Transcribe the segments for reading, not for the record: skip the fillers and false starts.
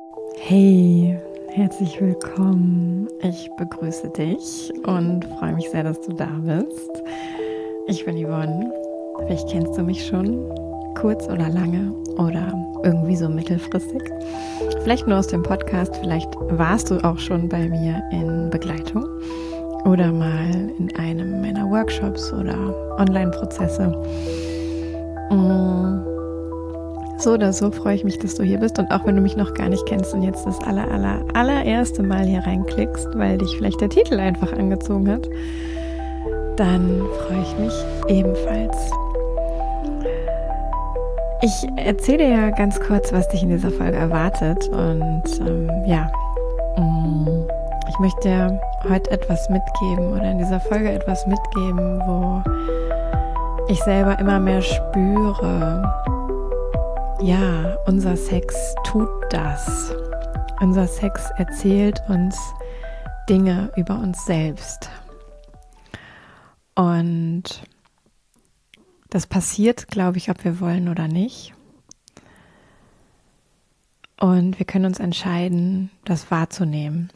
Hey, herzlich willkommen. Ich begrüße dich und freue mich sehr, dass du da bist. Ich bin Yvonne. Vielleicht kennst du mich schon, kurz oder lange oder irgendwie so mittelfristig. Vielleicht nur aus dem Podcast, vielleicht warst du auch schon bei mir in Begleitung oder mal in einem meiner Workshops oder Online-Prozesse. So oder so freue ich mich, dass du hier bist, und auch wenn du mich noch gar nicht kennst und jetzt das allererste Mal hier reinklickst, weil dich vielleicht der Titel einfach angezogen hat, dann freue ich mich ebenfalls. Ich erzähle dir ja ganz kurz, was dich in dieser Folge erwartet, und ich möchte dir heute etwas mitgeben oder in dieser Folge etwas mitgeben, wo ich selber immer mehr spüre, ja, unser Sex tut das. Unser Sex erzählt uns Dinge über uns selbst. Und das passiert, glaube ich, ob wir wollen oder nicht. Und wir können uns entscheiden, das wahrzunehmen.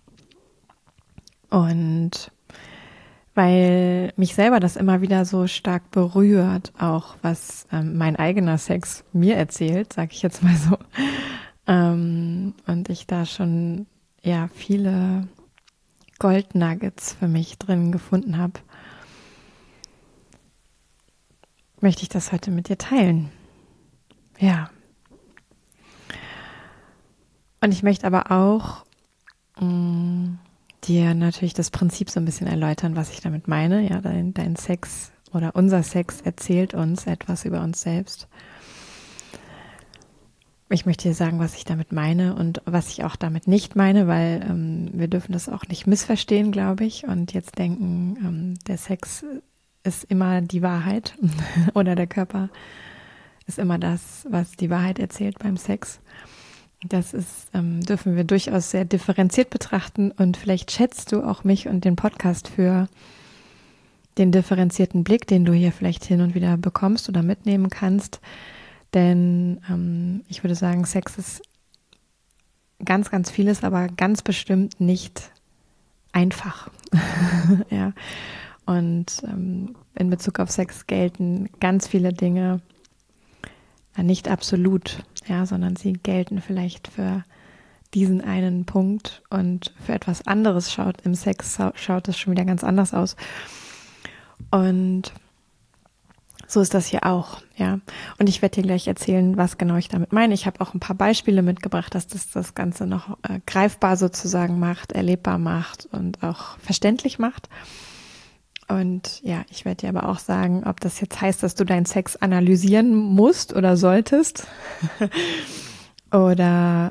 Und weil mich selber das immer wieder so stark berührt, auch was mein eigener Sex mir erzählt, sage ich jetzt mal so, und ich da schon viele Goldnuggets für mich drin gefunden habe, möchte ich das heute mit dir teilen. Ja. Und ich möchte aber auch dir natürlich das Prinzip so ein bisschen erläutern, was ich damit meine. Ja, dein Sex oder unser Sex erzählt uns etwas über uns selbst. Ich möchte dir sagen, was ich damit meine und was ich auch damit nicht meine, weil wir dürfen das auch nicht missverstehen, glaube ich, und jetzt denken, der Sex ist immer die Wahrheit oder der Körper ist immer das, was die Wahrheit erzählt beim Sex. Das ist, dürfen wir durchaus sehr differenziert betrachten, und vielleicht schätzt du auch mich und den Podcast für den differenzierten Blick, den du hier vielleicht hin und wieder bekommst oder mitnehmen kannst. Denn ich würde sagen, Sex ist ganz, ganz vieles, aber ganz bestimmt nicht einfach. Ja. Und in Bezug auf Sex gelten ganz viele Dinge nicht absolut, ja, sondern sie gelten vielleicht für diesen einen Punkt, und für etwas anderes schaut es schon wieder ganz anders aus. Und so ist das hier auch, ja. Und ich werde dir gleich erzählen, was genau ich damit meine. Ich habe auch ein paar Beispiele mitgebracht, dass das Ganze noch greifbar sozusagen macht, erlebbar macht und auch verständlich macht. Und ja, ich werde dir aber auch sagen, ob das jetzt heißt, dass du deinen Sex analysieren musst oder solltest oder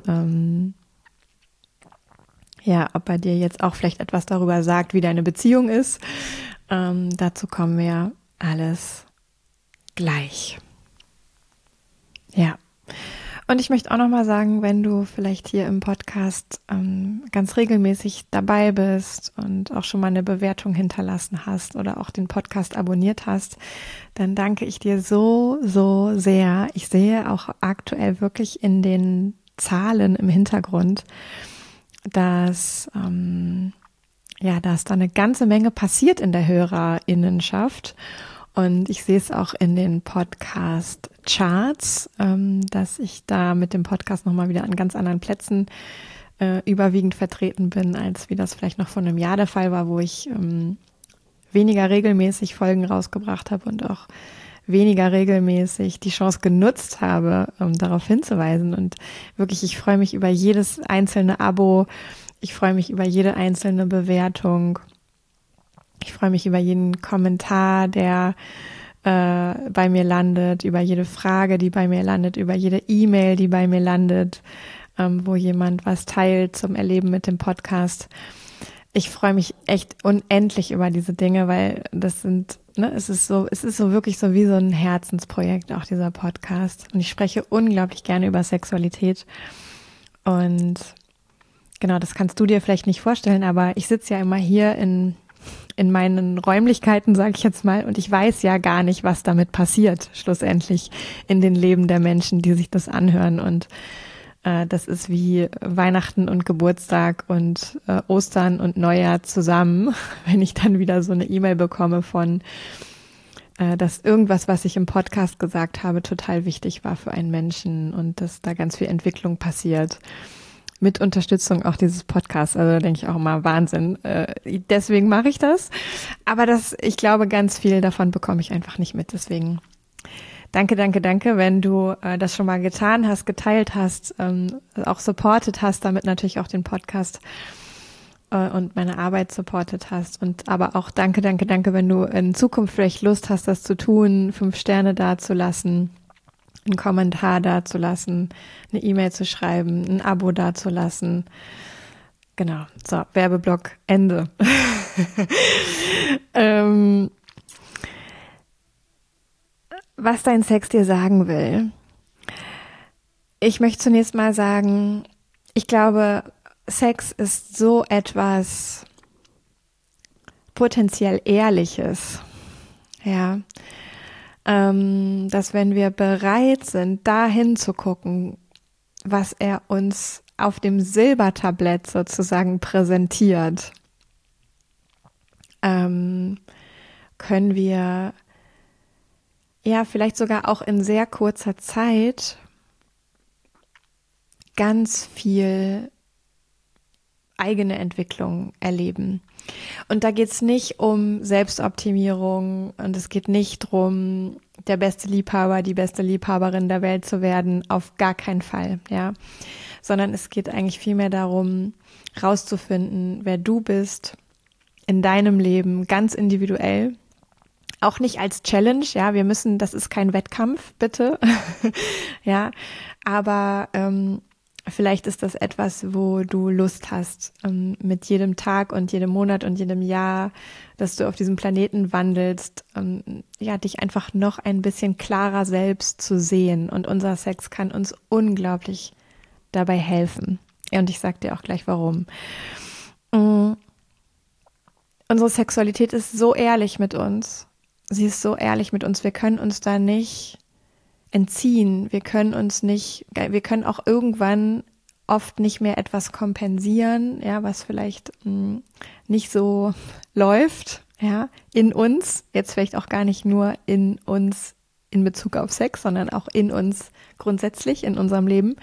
ob er dir jetzt auch vielleicht etwas darüber sagt, wie deine Beziehung ist. Dazu kommen wir alles gleich. Ja. Und ich möchte auch nochmal sagen, wenn du vielleicht hier im Podcast ganz regelmäßig dabei bist und auch schon mal eine Bewertung hinterlassen hast oder auch den Podcast abonniert hast, dann danke ich dir so, so sehr. Ich sehe auch aktuell wirklich in den Zahlen im Hintergrund, dass da eine ganze Menge passiert in der HörerInnenschaft. Und ich sehe es auch in den Podcast-Charts, dass ich da mit dem Podcast nochmal wieder an ganz anderen Plätzen überwiegend vertreten bin, als wie das vielleicht noch vor einem Jahr der Fall war, wo ich weniger regelmäßig Folgen rausgebracht habe und auch weniger regelmäßig die Chance genutzt habe, darauf hinzuweisen. Und wirklich, ich freue mich über jedes einzelne Abo, ich freue mich über jede einzelne Bewertung. Ich freue mich über jeden Kommentar, der bei mir landet, über jede Frage, die bei mir landet, über jede E-Mail, die bei mir landet, wo jemand was teilt zum Erleben mit dem Podcast. Ich freue mich echt unendlich über diese Dinge, weil das sind, es ist so wirklich so wie so ein Herzensprojekt, auch dieser Podcast. Und ich spreche unglaublich gerne über Sexualität. Und genau, das kannst du dir vielleicht nicht vorstellen, aber ich sitze ja immer hier in meinen Räumlichkeiten, sage ich jetzt mal, und ich weiß ja gar nicht, was damit passiert, schlussendlich in den Leben der Menschen, die sich das anhören. Und Das ist wie Weihnachten und Geburtstag und Ostern und Neujahr zusammen, wenn ich dann wieder so eine E-Mail bekomme von, dass irgendwas, was ich im Podcast gesagt habe, total wichtig war für einen Menschen und dass da ganz viel Entwicklung passiert. Mit Unterstützung auch dieses Podcasts. Also da denke ich auch immer Wahnsinn. Deswegen mache ich das. Aber ich glaube, ganz viel davon bekomme ich einfach nicht mit. Deswegen danke, wenn du das schon mal getan hast, geteilt hast, auch supportet hast, damit natürlich auch den Podcast und meine Arbeit supportet hast. Und aber auch danke, wenn du in Zukunft vielleicht Lust hast, das zu tun, 5 Sterne dazulassen, einen Kommentar dazulassen, eine E-Mail zu schreiben, ein Abo dazulassen. Genau, so, Werbeblock, Ende. Was dein Sex dir sagen will. Ich möchte zunächst mal sagen, ich glaube, Sex ist so etwas potenziell Ehrliches. Ja. Dass wenn wir bereit sind, da hinzugucken, was er uns auf dem Silbertablett sozusagen präsentiert, können wir ja vielleicht sogar auch in sehr kurzer Zeit ganz viel eigene Entwicklung erleben. Und da geht es nicht um Selbstoptimierung und es geht nicht darum, der beste Liebhaber, die beste Liebhaberin der Welt zu werden, auf gar keinen Fall, ja. Sondern es geht eigentlich vielmehr darum, rauszufinden, wer du bist in deinem Leben, ganz individuell. Auch nicht als Challenge, ja, das ist kein Wettkampf, bitte, ja, aber vielleicht ist das etwas, wo du Lust hast, mit jedem Tag und jedem Monat und jedem Jahr, dass du auf diesem Planeten wandelst, ja, dich einfach noch ein bisschen klarer selbst zu sehen. Und unser Sex kann uns unglaublich dabei helfen. Ja, und ich sag dir auch gleich, warum. Unsere Sexualität ist so ehrlich mit uns. Sie ist so ehrlich mit uns. Wir können uns da nicht entziehen. Wir können auch irgendwann oft nicht mehr etwas kompensieren, ja, was vielleicht nicht so läuft, ja, in uns, jetzt vielleicht auch gar nicht nur in uns in Bezug auf Sex, sondern auch in uns grundsätzlich in unserem Leben.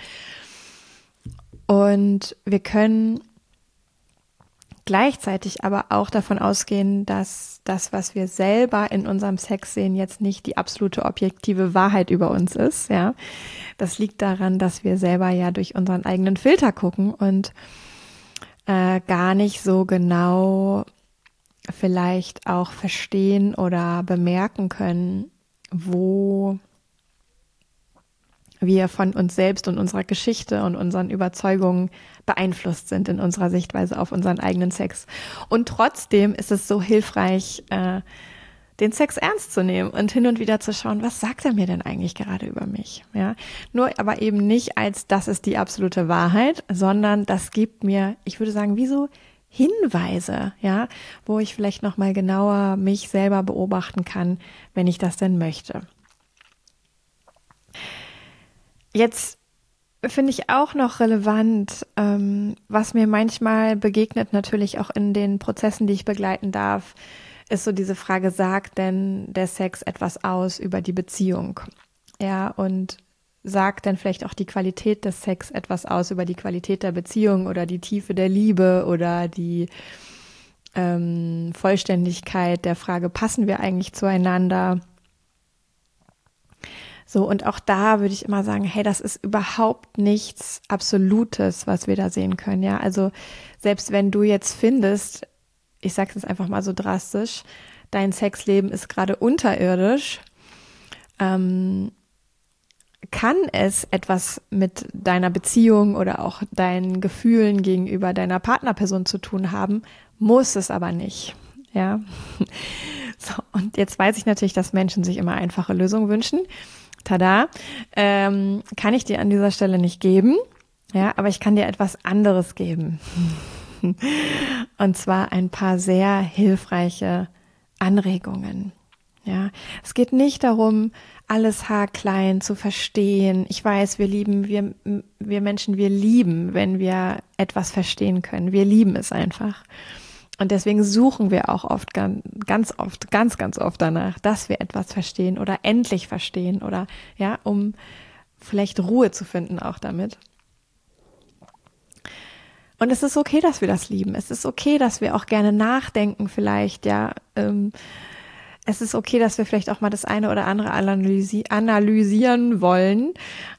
Und wir können gleichzeitig aber auch davon ausgehen, dass das, was wir selber in unserem Sex sehen, jetzt nicht die absolute objektive Wahrheit über uns ist, ja. Das liegt daran, dass wir selber ja durch unseren eigenen Filter gucken und gar nicht so genau vielleicht auch verstehen oder bemerken können, wo wir von uns selbst und unserer Geschichte und unseren Überzeugungen beeinflusst sind in unserer Sichtweise auf unseren eigenen Sex. Und trotzdem ist es so hilfreich, den Sex ernst zu nehmen und hin und wieder zu schauen, was sagt er mir denn eigentlich gerade über mich? Ja, nur aber eben nicht als das ist die absolute Wahrheit, sondern das gibt mir, ich würde sagen, wie so Hinweise, ja, wo ich vielleicht noch mal genauer mich selber beobachten kann, wenn ich das denn möchte. Jetzt finde ich auch noch relevant, was mir manchmal begegnet, natürlich auch in den Prozessen, die ich begleiten darf, ist so diese Frage, sagt denn der Sex etwas aus über die Beziehung? Ja, und sagt denn vielleicht auch die Qualität des Sex etwas aus über die Qualität der Beziehung oder die Tiefe der Liebe oder die Vollständigkeit der Frage, passen wir eigentlich zueinander? So, und auch da würde ich immer sagen, hey, das ist überhaupt nichts Absolutes, was wir da sehen können, ja. Also selbst wenn du jetzt findest, ich sage es jetzt einfach mal so drastisch, dein Sexleben ist gerade unterirdisch, kann es etwas mit deiner Beziehung oder auch deinen Gefühlen gegenüber deiner Partnerperson zu tun haben, muss es aber nicht, ja. So, und jetzt weiß ich natürlich, dass Menschen sich immer einfache Lösungen wünschen. Tada, kann ich dir an dieser Stelle nicht geben, ja, aber ich kann dir etwas anderes geben. Und zwar ein paar sehr hilfreiche Anregungen. Ja, es geht nicht darum, alles haarklein zu verstehen. Ich weiß, wir Menschen, wir lieben, wenn wir etwas verstehen können. Wir lieben es einfach. Und deswegen suchen wir auch oft, ganz oft, ganz oft danach, dass wir etwas verstehen oder endlich verstehen oder, ja, um vielleicht Ruhe zu finden auch damit. Und es ist okay, dass wir das lieben. Es ist okay, dass wir auch gerne nachdenken vielleicht, ja. Es ist okay, dass wir vielleicht auch mal das eine oder andere analysieren wollen.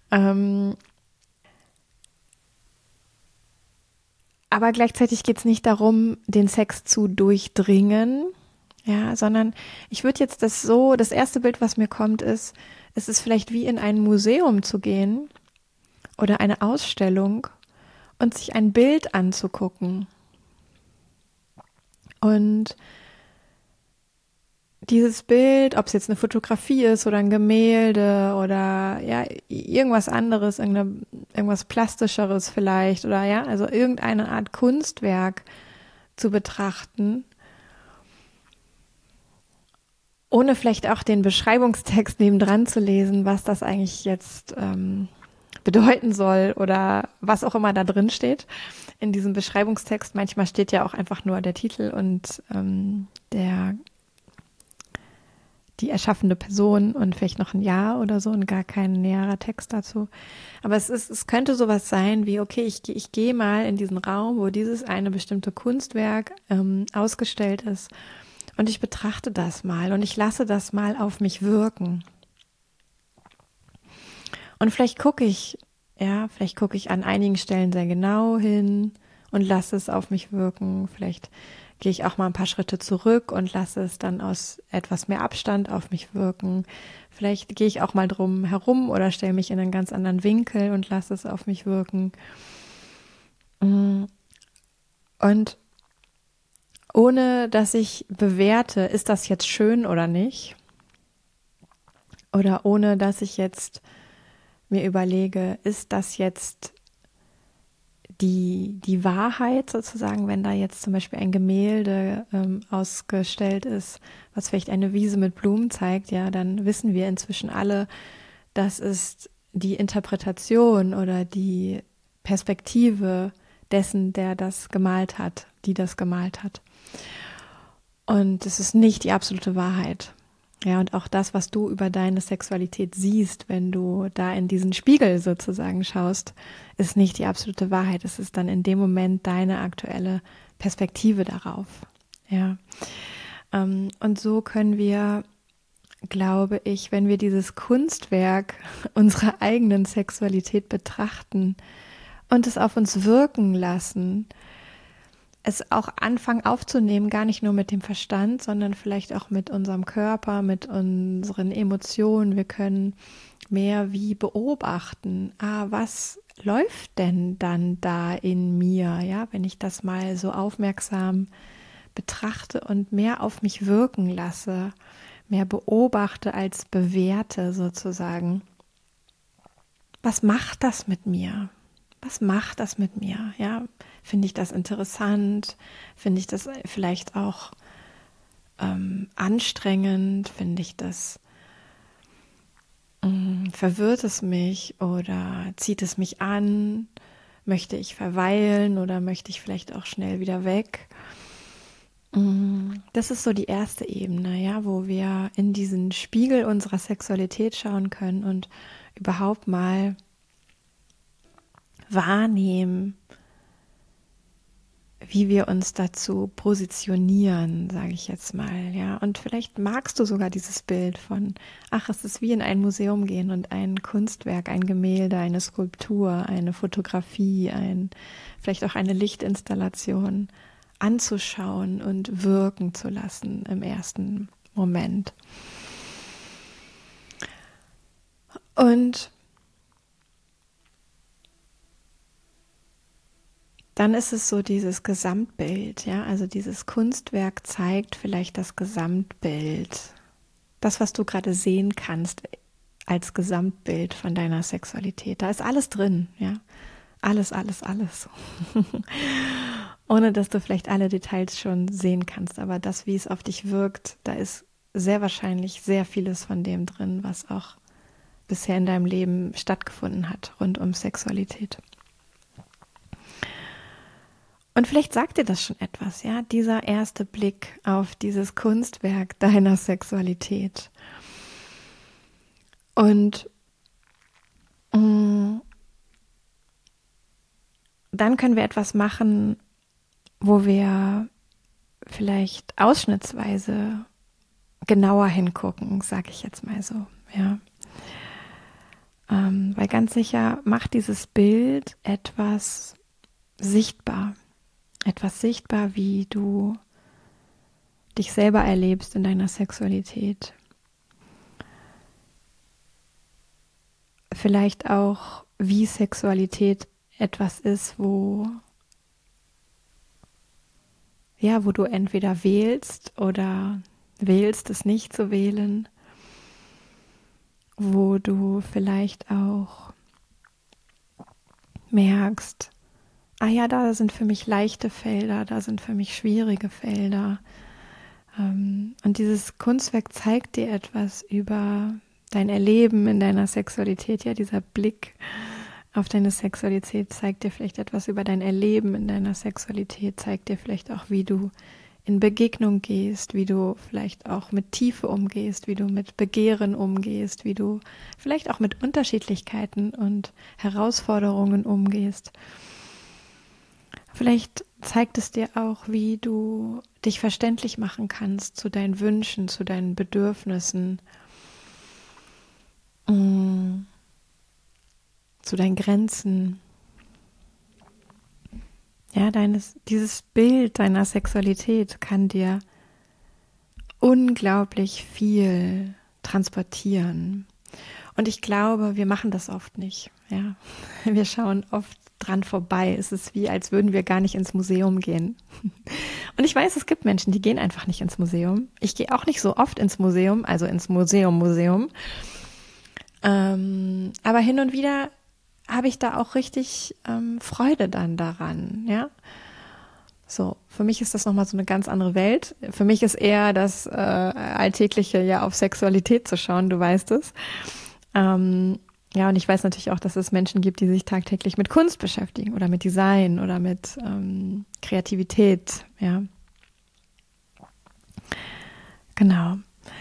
Aber gleichzeitig geht es nicht darum, den Sex zu durchdringen, ja, sondern ich würde jetzt das erste Bild, was mir kommt, ist, es ist vielleicht wie in ein Museum zu gehen oder eine Ausstellung und sich ein Bild anzugucken. Und dieses Bild, ob es jetzt eine Fotografie ist oder ein Gemälde oder ja, irgendwas anderes, irgendwas Plastischeres vielleicht oder ja, also irgendeine Art Kunstwerk zu betrachten, ohne vielleicht auch den Beschreibungstext nebendran zu lesen, was das eigentlich jetzt bedeuten soll oder was auch immer da drin steht in diesem Beschreibungstext. Manchmal steht ja auch einfach nur der Titel und die erschaffende Person und vielleicht noch ein Jahr oder so und gar kein näherer Text dazu. Aber es könnte sowas sein wie, okay, ich gehe mal in diesen Raum, wo dieses eine bestimmte Kunstwerk ausgestellt ist und ich betrachte das mal und ich lasse das mal auf mich wirken. Und vielleicht gucke ich an einigen Stellen sehr genau hin und lasse es auf mich wirken. Vielleicht gehe ich auch mal ein paar Schritte zurück und lasse es dann aus etwas mehr Abstand auf mich wirken. Vielleicht gehe ich auch mal drum herum oder stelle mich in einen ganz anderen Winkel und lasse es auf mich wirken. Und ohne dass ich bewerte, ist das jetzt schön oder nicht? Oder ohne dass ich jetzt mir überlege, ist das jetzt die Wahrheit sozusagen, wenn da jetzt zum Beispiel ein Gemälde ausgestellt ist, was vielleicht eine Wiese mit Blumen zeigt, ja, dann wissen wir inzwischen alle, das ist die Interpretation oder die Perspektive dessen, der das gemalt hat, die das gemalt hat. Und es ist nicht die absolute Wahrheit. Ja, und auch das, was du über deine Sexualität siehst, wenn du da in diesen Spiegel sozusagen schaust, ist nicht die absolute Wahrheit. Es ist dann in dem Moment deine aktuelle Perspektive darauf. Ja. Und so können wir, glaube ich, wenn wir dieses Kunstwerk unserer eigenen Sexualität betrachten und es auf uns wirken lassen, es auch anfangen aufzunehmen, gar nicht nur mit dem Verstand, sondern vielleicht auch mit unserem Körper, mit unseren Emotionen. Wir können mehr wie beobachten, was läuft denn dann da in mir, ja, wenn ich das mal so aufmerksam betrachte und mehr auf mich wirken lasse, mehr beobachte als bewerte sozusagen. Was macht das mit mir? Was macht das mit mir? Ja, finde ich das interessant? Finde ich das vielleicht auch anstrengend? Finde ich das, verwirrt es mich oder zieht es mich an? Möchte ich verweilen oder möchte ich vielleicht auch schnell wieder weg? Das ist so die erste Ebene, ja, wo wir in diesen Spiegel unserer Sexualität schauen können und überhaupt mal wahrnehmen, wie wir uns dazu positionieren, sage ich jetzt mal, ja. Und vielleicht magst du sogar dieses Bild von, es ist wie in ein Museum gehen und ein Kunstwerk, ein Gemälde, eine Skulptur, eine Fotografie, vielleicht auch eine Lichtinstallation anzuschauen und wirken zu lassen im ersten Moment. Und dann ist es so dieses Gesamtbild, ja, also dieses Kunstwerk zeigt vielleicht das Gesamtbild, das, was du gerade sehen kannst als Gesamtbild von deiner Sexualität. Da ist alles drin, ja, alles. Ohne dass du vielleicht alle Details schon sehen kannst, aber das, wie es auf dich wirkt, da ist sehr wahrscheinlich sehr vieles von dem drin, was auch bisher in deinem Leben stattgefunden hat, rund um Sexualität. Und vielleicht sagt dir das schon etwas, ja, dieser erste Blick auf dieses Kunstwerk deiner Sexualität. Und dann können wir etwas machen, wo wir vielleicht ausschnittsweise genauer hingucken, sage ich jetzt mal so, ja. Weil ganz sicher macht dieses Bild etwas sichtbar, wie du dich selber erlebst in deiner Sexualität. Vielleicht auch, wie Sexualität etwas ist, wo du entweder wählst oder wählst, es nicht zu wählen, wo du vielleicht auch merkst, da sind für mich leichte Felder, da sind für mich schwierige Felder. Und dieses Kunstwerk zeigt dir etwas über dein Erleben in deiner Sexualität. Ja, dieser Blick auf deine Sexualität zeigt dir vielleicht etwas über dein Erleben in deiner Sexualität, zeigt dir vielleicht auch, wie du in Begegnung gehst, wie du vielleicht auch mit Tiefe umgehst, wie du mit Begehren umgehst, wie du vielleicht auch mit Unterschiedlichkeiten und Herausforderungen umgehst. Vielleicht zeigt es dir auch, wie du dich verständlich machen kannst zu deinen Wünschen, zu deinen Bedürfnissen, zu deinen Grenzen. Ja, dieses Bild deiner Sexualität kann dir unglaublich viel transportieren. Und ich glaube, wir machen das oft nicht. Ja, wir schauen oft dran vorbei. Es ist wie, als würden wir gar nicht ins Museum gehen. Und ich weiß, es gibt Menschen, die gehen einfach nicht ins Museum. Ich gehe auch nicht so oft ins Museum, also ins Museum. Aber hin und wieder habe ich da auch richtig Freude dann daran, ja. So, für mich ist das nochmal so eine ganz andere Welt. Für mich ist eher das Alltägliche ja auf Sexualität zu schauen, du weißt es. Ja, und ich weiß natürlich auch, dass es Menschen gibt, die sich tagtäglich mit Kunst beschäftigen oder mit Design oder mit Kreativität, ja. Genau.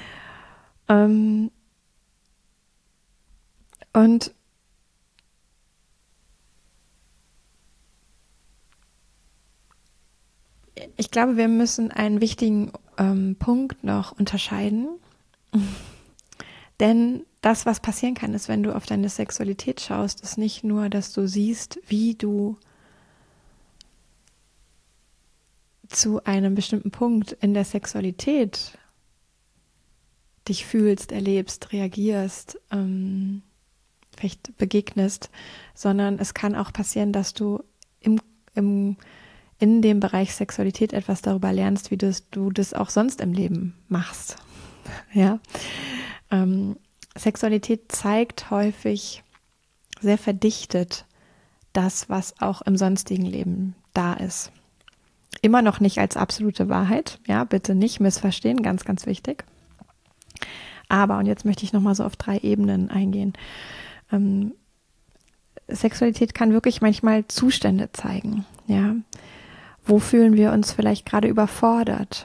Und ich glaube, wir müssen einen wichtigen Punkt noch unterscheiden. Denn das, was passieren kann, ist, wenn du auf deine Sexualität schaust, ist nicht nur, dass du siehst, wie du zu einem bestimmten Punkt in der Sexualität dich fühlst, erlebst, reagierst, vielleicht begegnest, sondern es kann auch passieren, dass du in dem Bereich Sexualität etwas darüber lernst, wie du das auch sonst im Leben machst. Ja. Sexualität zeigt häufig sehr verdichtet das, was auch im sonstigen Leben da ist. Immer noch nicht als absolute Wahrheit, ja, bitte nicht missverstehen, ganz, ganz wichtig. Aber, und jetzt möchte ich nochmal so auf 3 Ebenen eingehen. Sexualität kann wirklich manchmal Zustände zeigen, ja. Wo fühlen wir uns vielleicht gerade überfordert?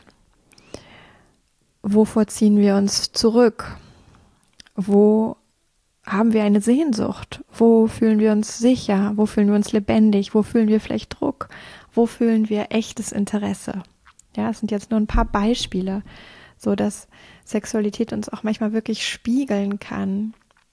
Wovor ziehen wir uns zurück? Wo haben wir eine Sehnsucht? Wo fühlen wir uns sicher? Wo fühlen wir uns lebendig? Wo fühlen wir vielleicht Druck? Wo fühlen wir echtes Interesse? Ja, es sind jetzt nur ein paar Beispiele, so dass Sexualität uns auch manchmal wirklich spiegeln kann,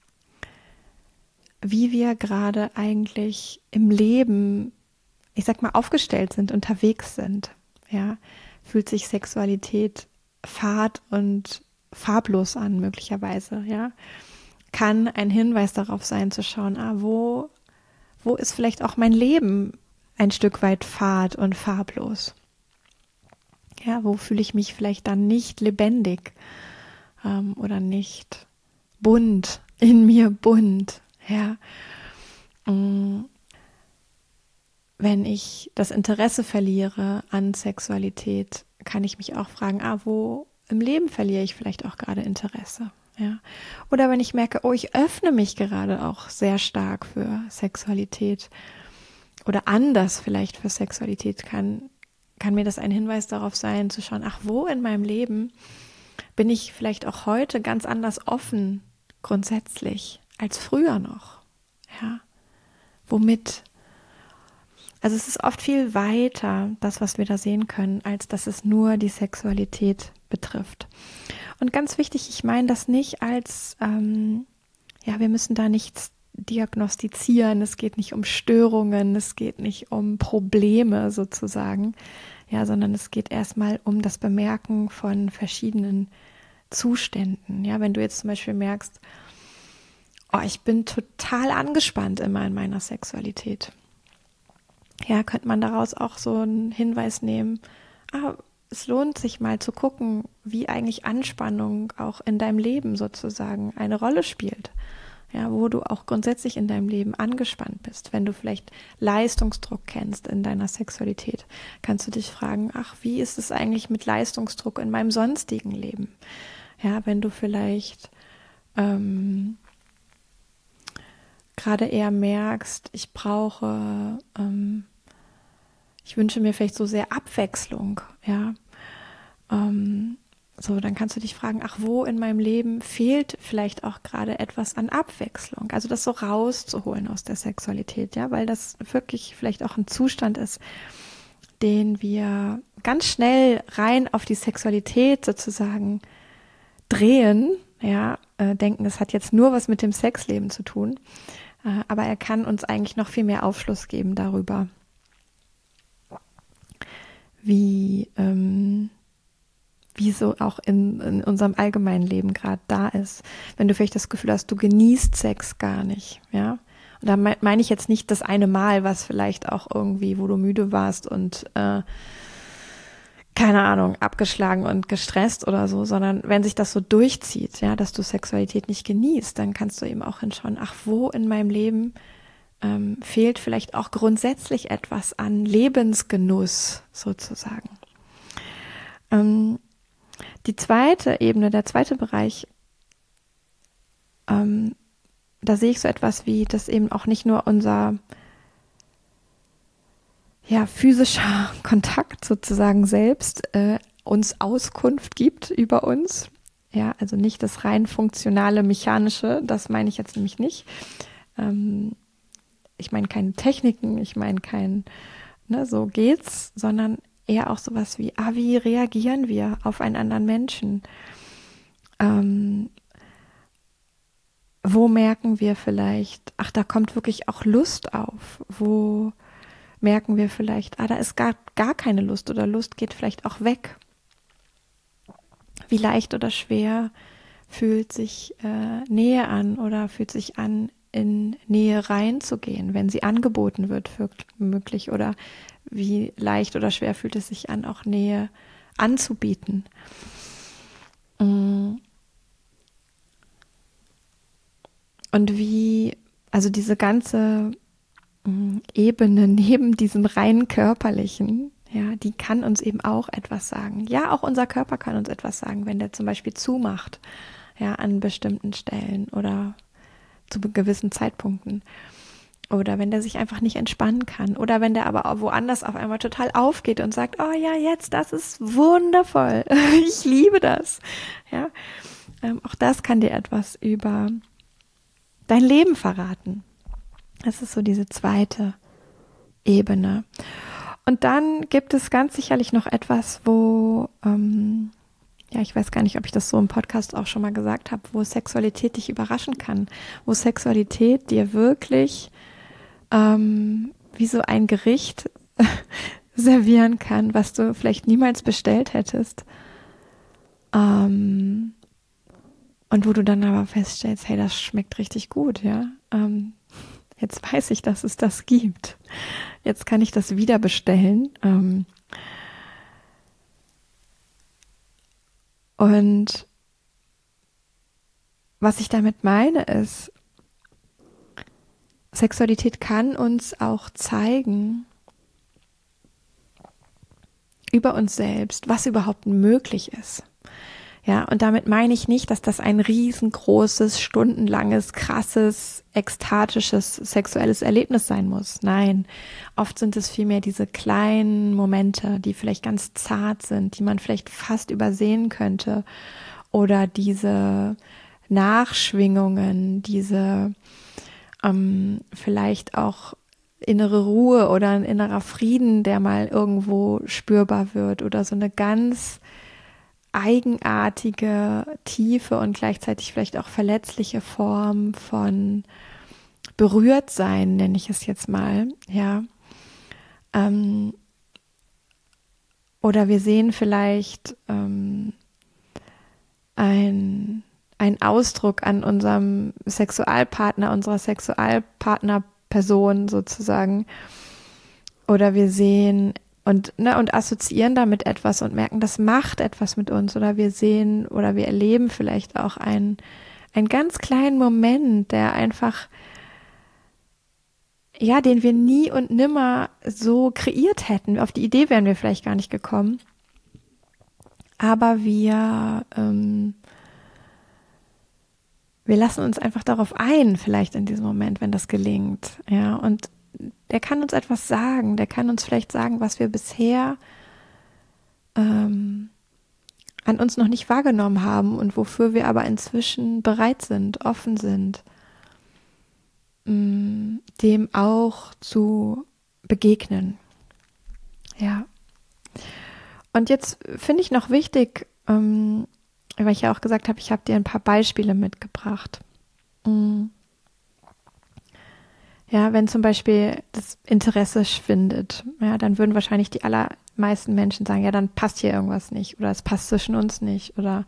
wie wir gerade eigentlich im Leben, ich sag mal, aufgestellt sind, unterwegs sind. Ja, fühlt sich Sexualität fad und farblos an, möglicherweise, ja. Kann ein Hinweis darauf sein, zu schauen, wo ist vielleicht auch mein Leben ein Stück weit fad und farblos? Ja, wo fühle ich mich vielleicht dann nicht lebendig oder nicht bunt, in mir bunt, ja. Wenn ich das Interesse verliere an Sexualität, kann ich mich auch fragen, wo im Leben verliere ich vielleicht auch gerade Interesse. Ja. Oder wenn ich merke, oh, ich öffne mich gerade auch sehr stark für Sexualität oder anders vielleicht für Sexualität, kann mir das ein Hinweis darauf sein, zu schauen, ach, wo in meinem Leben bin ich vielleicht auch heute ganz anders offen grundsätzlich als früher noch. Ja. Womit? Also es ist oft viel weiter, das, was wir da sehen können, als dass es nur die Sexualität betrifft. Und ganz wichtig, ich meine das nicht als, wir müssen da nichts diagnostizieren, es geht nicht um Störungen, es geht nicht um Probleme sozusagen, ja, sondern es geht erstmal um das Bemerken von verschiedenen Zuständen. Ja, wenn du jetzt zum Beispiel merkst, oh, ich bin total angespannt immer in meiner Sexualität. Ja, könnte man daraus auch so einen Hinweis nehmen, es lohnt sich mal zu gucken, wie eigentlich Anspannung auch in deinem Leben sozusagen eine Rolle spielt. Ja, wo du auch grundsätzlich in deinem Leben angespannt bist. Wenn du vielleicht Leistungsdruck kennst in deiner Sexualität, kannst du dich fragen, wie ist es eigentlich mit Leistungsdruck in meinem sonstigen Leben? Ja, wenn du vielleicht gerade eher merkst, ich wünsche mir vielleicht so sehr Abwechslung, ja, so, dann kannst du dich fragen, wo in meinem Leben fehlt vielleicht auch gerade etwas an Abwechslung, also das so rauszuholen aus der Sexualität, ja, weil das wirklich vielleicht auch ein Zustand ist, den wir ganz schnell rein auf die Sexualität sozusagen drehen, ja, denken, es hat jetzt nur was mit dem Sexleben zu tun, aber er kann uns eigentlich noch viel mehr Aufschluss geben darüber, wie so auch in unserem allgemeinen Leben gerade da ist. Wenn du vielleicht das Gefühl hast, du genießt Sex gar nicht, ja. Und da meine ich jetzt nicht das eine Mal, was vielleicht auch irgendwie, wo du müde warst und keine Ahnung, abgeschlagen und gestresst oder so, sondern wenn sich das so durchzieht, ja, dass du Sexualität nicht genießt, dann kannst du eben auch hinschauen, wo in meinem Leben fehlt vielleicht auch grundsätzlich etwas an Lebensgenuss sozusagen. Die zweite Ebene, der zweite Bereich, da sehe ich so etwas wie, dass eben auch nicht nur unser physischer Kontakt sozusagen selbst uns Auskunft gibt über uns. Ja, also nicht das rein funktionale, mechanische, das meine ich jetzt nämlich nicht. Ich meine keine Techniken, ich meine so geht's, sondern eher auch sowas wie, wie reagieren wir auf einen anderen Menschen? Wo merken wir vielleicht, da kommt wirklich auch Lust auf? Wo merken wir vielleicht, da ist gar keine Lust oder Lust geht vielleicht auch weg? Wie leicht oder schwer fühlt sich Nähe an oder fühlt sich an, in Nähe reinzugehen, wenn sie angeboten wird, möglich, oder wie leicht oder schwer fühlt es sich an, auch Nähe anzubieten. Und also diese ganze Ebene neben diesem rein körperlichen, ja, die kann uns eben auch etwas sagen. Ja, auch unser Körper kann uns etwas sagen, wenn der zum Beispiel zumacht, ja, an bestimmten Stellen oder zu gewissen Zeitpunkten. Oder wenn der sich einfach nicht entspannen kann. Oder wenn der aber auch woanders auf einmal total aufgeht und sagt, oh ja, jetzt, das ist wundervoll. Ich liebe das. Ja, auch das kann dir etwas über dein Leben verraten. Das ist so diese zweite Ebene. Und dann gibt es ganz sicherlich noch etwas, wo, ich weiß gar nicht, ob ich das so im Podcast auch schon mal gesagt habe, wo Sexualität dich überraschen kann, wo Sexualität dir wirklich wie so ein Gericht servieren kann, was du vielleicht niemals bestellt hättest. Und wo du dann aber feststellst, hey, das schmeckt richtig gut, ja. Jetzt weiß ich, dass es das gibt. Jetzt kann ich das wieder bestellen. Und was ich damit meine ist, Sexualität kann uns auch zeigen über uns selbst, was überhaupt möglich ist. Ja, und damit meine ich nicht, dass das ein riesengroßes, stundenlanges, krasses, ekstatisches, sexuelles Erlebnis sein muss. Nein, oft sind es vielmehr diese kleinen Momente, die vielleicht ganz zart sind, die man vielleicht fast übersehen könnte. Oder diese Nachschwingungen, diese vielleicht auch innere Ruhe oder ein innerer Frieden, der mal irgendwo spürbar wird oder so eine ganz eigenartige, tiefe und gleichzeitig vielleicht auch verletzliche Form von Berührtsein, nenne ich es jetzt mal, ja. Oder wir sehen vielleicht ein Ausdruck an unserem Sexualpartner, unserer Sexualpartnerperson sozusagen. Oder wir sehen und assoziieren damit etwas und merken, das macht etwas mit uns. Oder wir sehen oder wir erleben vielleicht auch einen ganz kleinen Moment, der einfach, ja, den wir nie und nimmer so kreiert hätten. Auf die Idee wären wir vielleicht gar nicht gekommen. Aber wir lassen uns einfach darauf ein, vielleicht in diesem Moment, wenn das gelingt. Ja, und der kann uns etwas sagen, der kann uns vielleicht sagen, was wir bisher an uns noch nicht wahrgenommen haben und wofür wir aber inzwischen bereit sind, offen sind, dem auch zu begegnen. Ja. Und jetzt finde ich noch wichtig, weil ich ja auch gesagt habe, ich habe dir ein paar Beispiele mitgebracht. Ja, wenn zum Beispiel das Interesse schwindet, ja, dann würden wahrscheinlich die allermeisten Menschen sagen, ja, dann passt hier irgendwas nicht oder es passt zwischen uns nicht oder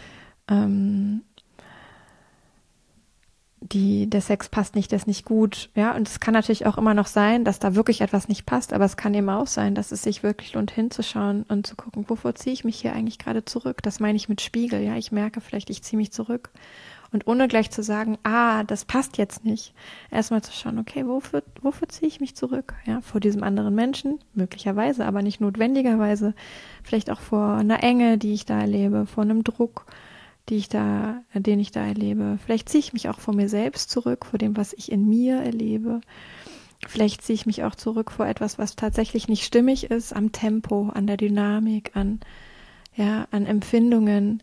der Sex passt nicht, der ist nicht gut. Ja, und es kann natürlich auch immer noch sein, dass da wirklich etwas nicht passt, aber es kann eben auch sein, dass es sich wirklich lohnt, hinzuschauen und zu gucken, wovor ziehe ich mich hier eigentlich gerade zurück? Das meine ich mit Spiegel. Ja, ich merke vielleicht, ich ziehe mich zurück. Und ohne gleich zu sagen, das passt jetzt nicht, erstmal zu schauen, okay, wofür ziehe ich mich zurück? Ja, vor diesem anderen Menschen, möglicherweise, aber nicht notwendigerweise, vielleicht auch vor einer Enge, die ich da erlebe, vor einem Druck, den ich da erlebe. Vielleicht ziehe ich mich auch vor mir selbst zurück, vor dem, was ich in mir erlebe. Vielleicht ziehe ich mich auch zurück vor etwas, was tatsächlich nicht stimmig ist, am Tempo, an der Dynamik, an Empfindungen.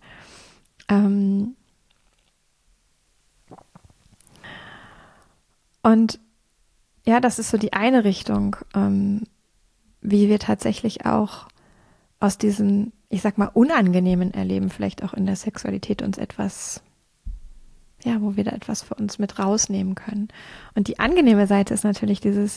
Und ja, das ist so die eine Richtung, wie wir tatsächlich auch aus diesen, ich sag mal, unangenehmen Erleben, vielleicht auch in der Sexualität uns etwas, ja, wo wir da etwas für uns mit rausnehmen können. Und die angenehme Seite ist natürlich dieses,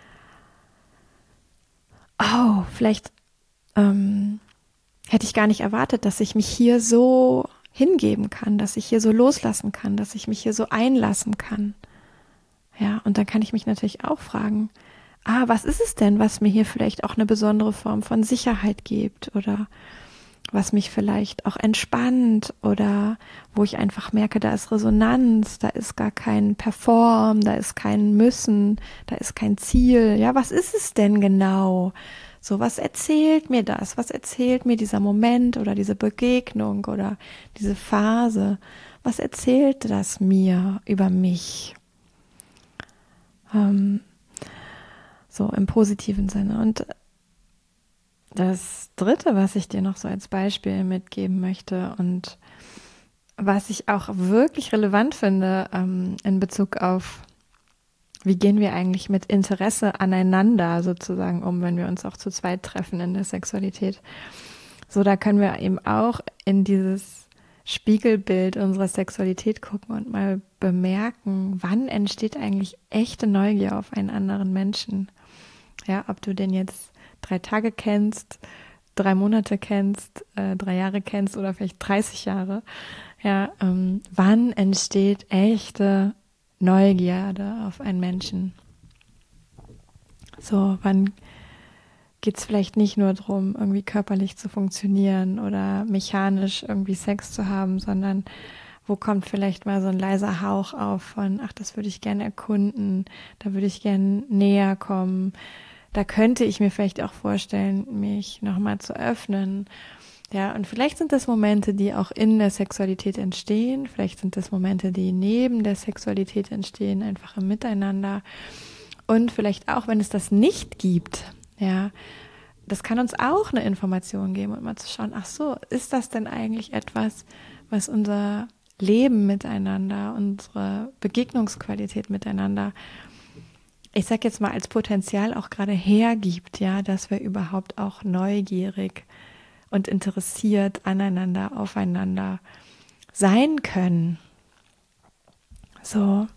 vielleicht hätte ich gar nicht erwartet, dass ich mich hier so hingeben kann, dass ich hier so loslassen kann, dass ich mich hier so einlassen kann. Ja, und dann kann ich mich natürlich auch fragen, was ist es denn, was mir hier vielleicht auch eine besondere Form von Sicherheit gibt oder was mich vielleicht auch entspannt oder wo ich einfach merke, da ist Resonanz, da ist gar kein Perform, da ist kein Müssen, da ist kein Ziel. Ja, was ist es denn genau? So, was erzählt mir das? Was erzählt mir dieser Moment oder diese Begegnung oder diese Phase? Was erzählt das mir über mich? So im positiven Sinne. Und das Dritte, was ich dir noch so als Beispiel mitgeben möchte und was ich auch wirklich relevant finde in Bezug auf, wie gehen wir eigentlich mit Interesse aneinander sozusagen um, wenn wir uns auch zu zweit treffen in der Sexualität. So, da können wir eben auch in dieses Spiegelbild unserer Sexualität gucken und mal bemerken, wann entsteht eigentlich echte Neugier auf einen anderen Menschen. Ja, ob du den jetzt 3 Tage kennst, 3 Monate kennst, 3 Jahre kennst oder vielleicht 30 Jahre. Ja, wann entsteht echte Neugierde auf einen Menschen? So, wann geht es vielleicht nicht nur darum, irgendwie körperlich zu funktionieren oder mechanisch irgendwie Sex zu haben, sondern wo kommt vielleicht mal so ein leiser Hauch auf von, das würde ich gerne erkunden, da würde ich gerne näher kommen, da könnte ich mir vielleicht auch vorstellen, mich nochmal zu öffnen Ja, und vielleicht sind das Momente, die auch in der Sexualität entstehen. Vielleicht sind das Momente, die neben der Sexualität entstehen, einfach im Miteinander. Und vielleicht auch, wenn es das nicht gibt, ja, das kann uns auch eine Information geben und mal zu schauen, ach so, ist das denn eigentlich etwas, was unser Leben miteinander, unsere Begegnungsqualität miteinander, ich sag jetzt mal als Potenzial auch gerade hergibt, ja, dass wir überhaupt auch neugierig und interessiert aneinander, aufeinander sein können. So,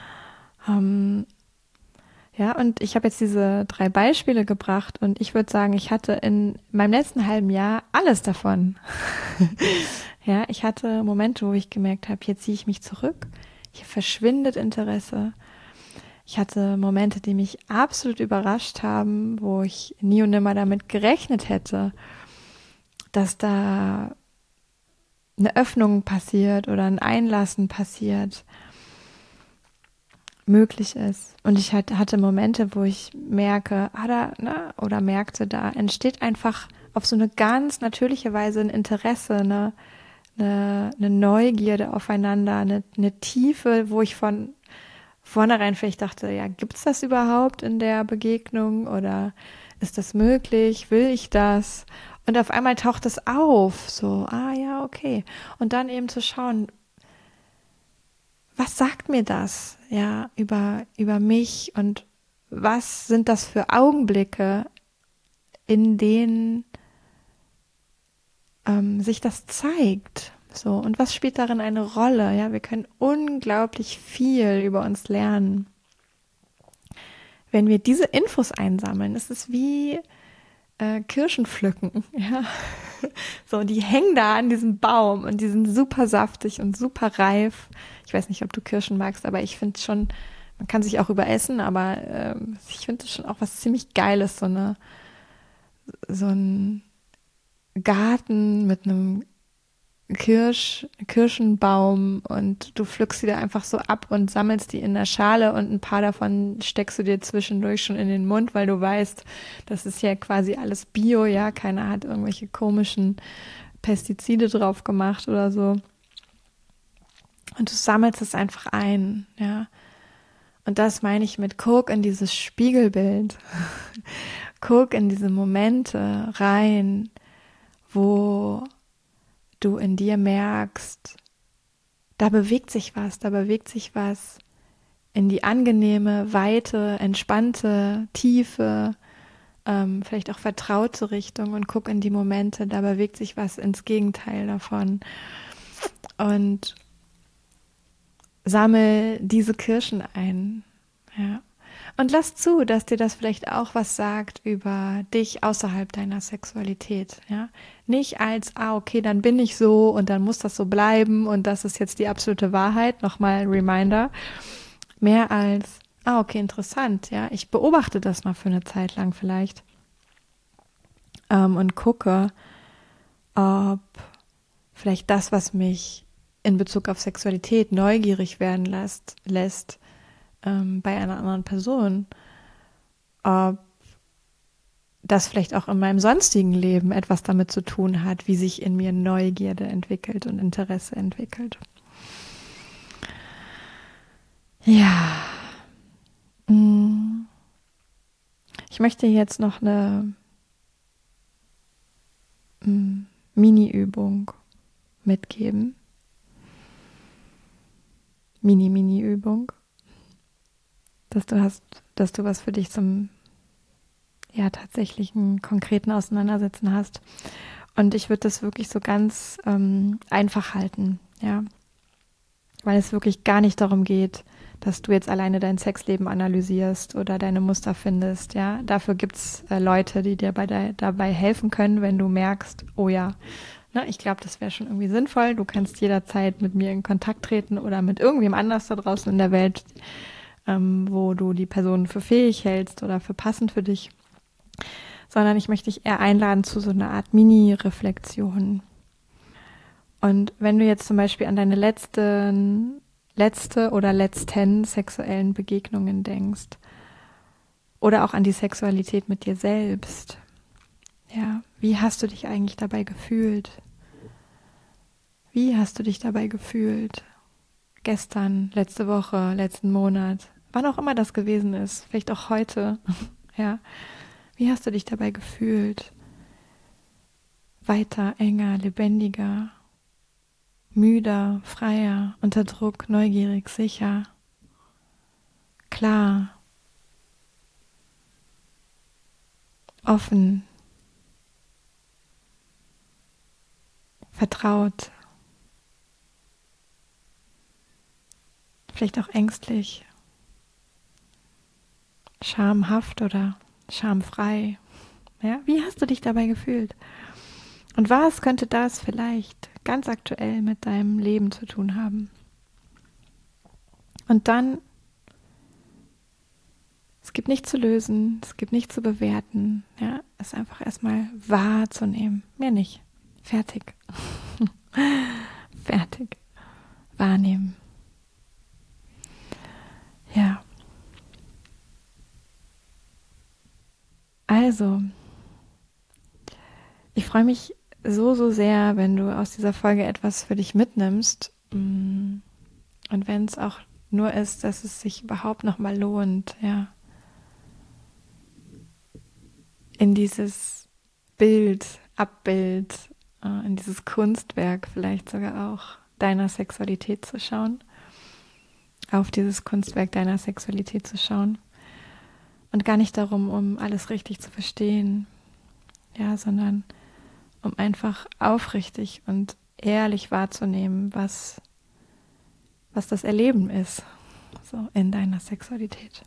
ja, und ich habe jetzt diese 3 Beispiele gebracht und ich würde sagen, ich hatte in meinem letzten halben Jahr alles davon. Ja, ich hatte Momente, wo ich gemerkt habe, hier ziehe ich mich zurück, hier verschwindet Interesse. Ich hatte Momente, die mich absolut überrascht haben, wo ich nie und nimmer damit gerechnet hätte, dass da eine Öffnung passiert oder ein Einlassen passiert, möglich ist. Und ich hatte Momente, wo ich merke, oder merkte, da entsteht einfach auf so eine ganz natürliche Weise ein Interesse, eine Neugierde aufeinander, eine Tiefe, wo ich von vornherein vielleicht dachte, ja, gibt es das überhaupt in der Begegnung oder ist das möglich? Will ich das? Und auf einmal taucht es auf, so, ja, okay. Und dann eben zu schauen, was sagt mir das, ja, über mich und was sind das für Augenblicke, in denen sich das zeigt, so, und was spielt darin eine Rolle, ja, wir können unglaublich viel über uns lernen. Wenn wir diese Infos einsammeln, ist es wie Kirschen pflücken, ja. So, die hängen da an diesem Baum und die sind super saftig und super reif. Ich weiß nicht, ob du Kirschen magst, aber ich finde schon, man kann sich auch überessen, aber ich finde das schon auch was ziemlich Geiles, so ein Garten mit einem Kirschenbaum und du pflückst sie da einfach so ab und sammelst die in der Schale und ein paar davon steckst du dir zwischendurch schon in den Mund, weil du weißt, das ist ja quasi alles Bio, ja, keiner hat irgendwelche komischen Pestizide drauf gemacht oder so. Und du sammelst es einfach ein, ja. Und das meine ich mit guck in dieses Spiegelbild. Guck in diese Momente rein, wo du in dir merkst, da bewegt sich was in die angenehme, weite, entspannte, tiefe, vielleicht auch vertraute Richtung und guck in die Momente, da bewegt sich was ins Gegenteil davon und sammel diese Kirschen ein, ja. Und lass zu, dass dir das vielleicht auch was sagt über dich außerhalb deiner Sexualität, ja. Nicht als, okay, dann bin ich so und dann muss das so bleiben und das ist jetzt die absolute Wahrheit, nochmal ein Reminder. Mehr als, okay, interessant, ja. Ich beobachte das mal für eine Zeit lang vielleicht und gucke, ob vielleicht das, was mich in Bezug auf Sexualität neugierig werden lässt, bei einer anderen Person, ob das vielleicht auch in meinem sonstigen Leben etwas damit zu tun hat, wie sich in mir Neugierde entwickelt und Interesse entwickelt. Ja, ich möchte jetzt noch eine Mini-Übung mitgeben. Mini-Übung. Dass du was für dich zum tatsächlichen konkreten Auseinandersetzen hast. Und ich würde das wirklich so ganz einfach halten, ja. Weil es wirklich gar nicht darum geht, dass du jetzt alleine dein Sexleben analysierst oder deine Muster findest, ja. Dafür gibt's Leute, die dir dabei helfen können, wenn du merkst, oh ja, ne, ich glaube, das wäre schon irgendwie sinnvoll. Du kannst jederzeit mit mir in Kontakt treten oder mit irgendwem anders da draußen in der Welt, wo du die Person für fähig hältst oder für passend für dich, sondern ich möchte dich eher einladen zu so einer Art Mini-Reflexion. Und wenn du jetzt zum Beispiel an deine letzte oder letzten sexuellen Begegnungen denkst oder auch an die Sexualität mit dir selbst, Ja, wie hast du dich eigentlich dabei gefühlt? Wie hast du dich dabei gefühlt? Gestern, letzte Woche, letzten Monat, wann auch immer das gewesen ist, vielleicht auch heute. Ja, wie hast du dich dabei gefühlt? Weiter, enger, lebendiger, müder, freier, unter Druck, neugierig, sicher, klar, offen, vertraut, vielleicht auch ängstlich, schamhaft oder schamfrei. Ja, wie hast du dich dabei gefühlt? Und was könnte das vielleicht ganz aktuell mit deinem Leben zu tun haben? Und dann, es gibt nichts zu lösen, es gibt nichts zu bewerten, ja, es einfach erstmal wahrzunehmen, mehr nicht. Fertig. Fertig. Wahrnehmen. Ja. Also, ich freue mich so sehr, wenn du aus dieser Folge etwas für dich mitnimmst. Und wenn es auch nur ist, dass es sich überhaupt nochmal lohnt, ja, in dieses Abbild, in dieses Kunstwerk vielleicht sogar auch deiner Sexualität zu schauen, auf dieses Kunstwerk deiner Sexualität zu schauen und gar nicht darum, um alles richtig zu verstehen, ja, sondern um einfach aufrichtig und ehrlich wahrzunehmen, was das Erleben ist, so in deiner Sexualität.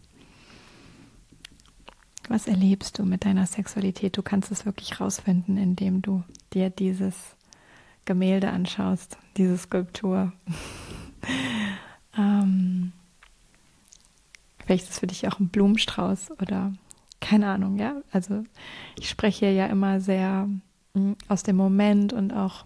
Was erlebst du mit deiner Sexualität? Du kannst es wirklich rausfinden, indem du dir dieses Gemälde anschaust, diese Skulptur. Vielleicht ist es für dich auch ein Blumenstrauß oder keine Ahnung, ja. Also ich spreche ja immer sehr aus dem Moment und auch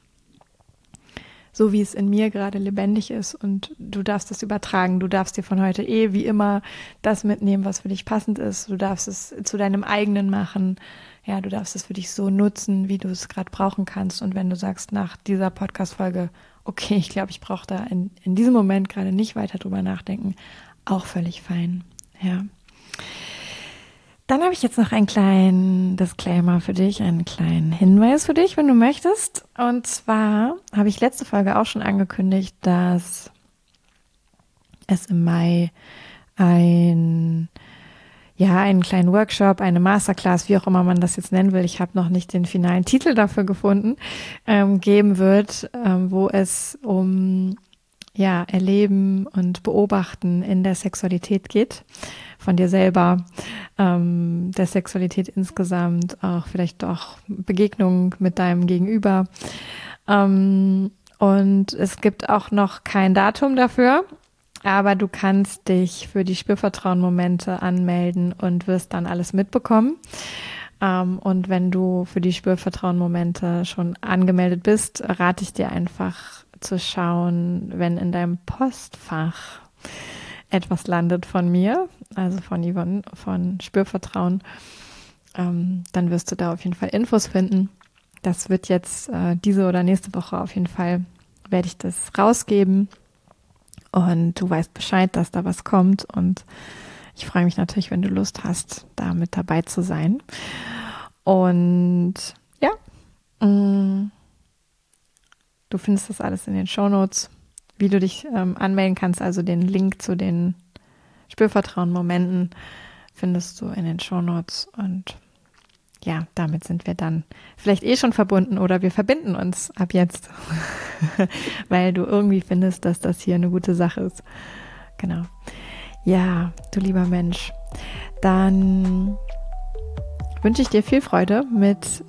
so, wie es in mir gerade lebendig ist, und du darfst es übertragen. Du darfst dir von heute wie immer das mitnehmen, was für dich passend ist. Du darfst es zu deinem eigenen machen. Ja, du darfst es für dich so nutzen, wie du es gerade brauchen kannst. Und wenn du sagst nach dieser Podcast-Folge, okay, ich glaube, ich brauche da in diesem Moment gerade nicht weiter drüber nachdenken, auch völlig fein. Ja. Dann habe ich jetzt noch einen kleinen Disclaimer für dich, einen kleinen Hinweis für dich, wenn du möchtest. Und zwar habe ich letzte Folge auch schon angekündigt, dass es im Mai einen kleinen Workshop, eine Masterclass, wie auch immer man das jetzt nennen will, ich habe noch nicht den finalen Titel dafür gefunden, geben wird, wo es um Erleben und Beobachten in der Sexualität geht, von dir selber, der Sexualität insgesamt, auch vielleicht auch Begegnungen mit deinem Gegenüber. Und es gibt auch noch kein Datum dafür, aber du kannst dich für die Spürvertrauen-Momente anmelden und wirst dann alles mitbekommen. Und wenn du für die Spürvertrauen-Momente schon angemeldet bist, rate ich dir einfach zu schauen, wenn in deinem Postfach etwas landet von mir, also von Yvonne, von Spürvertrauen, dann wirst du da auf jeden Fall Infos finden. Das wird jetzt diese oder nächste Woche auf jeden Fall, werde ich das rausgeben, und du weißt Bescheid, dass da was kommt, und ich freue mich natürlich, wenn du Lust hast, da mit dabei zu sein. Und ja, du findest das alles in den Shownotes, wie du dich anmelden kannst. Also den Link zu den Spürvertrauen-Momenten findest du in den Shownotes. Und ja, damit sind wir dann vielleicht schon verbunden, oder wir verbinden uns ab jetzt, weil du irgendwie findest, dass das hier eine gute Sache ist. Genau. Ja, du lieber Mensch, dann wünsche ich dir viel Freude mit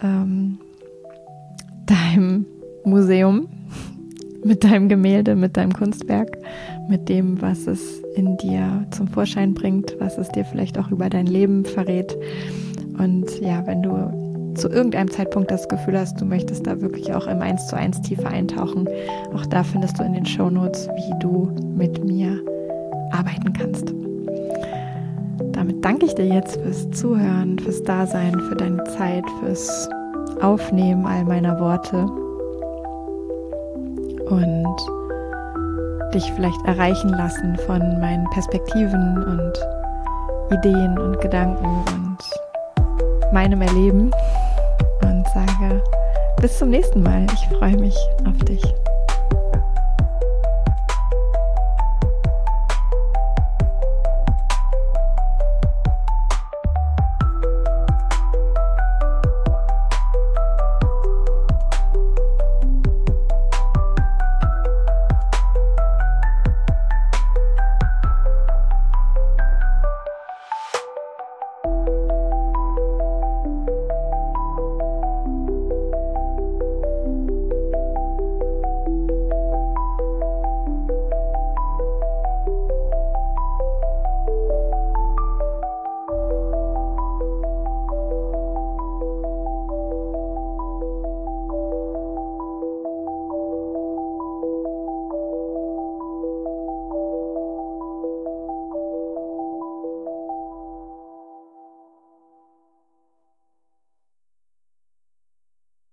deinem Museum, mit deinem Gemälde, mit deinem Kunstwerk, mit dem, was es in dir zum Vorschein bringt, was es dir vielleicht auch über dein Leben verrät. Und ja, wenn du zu irgendeinem Zeitpunkt das Gefühl hast, du möchtest da wirklich auch im 1:1 tiefer eintauchen, auch da findest du in den Shownotes, wie du mit mir arbeiten kannst. Damit danke ich dir jetzt fürs Zuhören, fürs Dasein, für deine Zeit, fürs Aufnehmen all meiner Worte und dich vielleicht erreichen lassen von meinen Perspektiven und Ideen und Gedanken und meinem Erleben und sage bis zum nächsten Mal. Ich freue mich auf dich.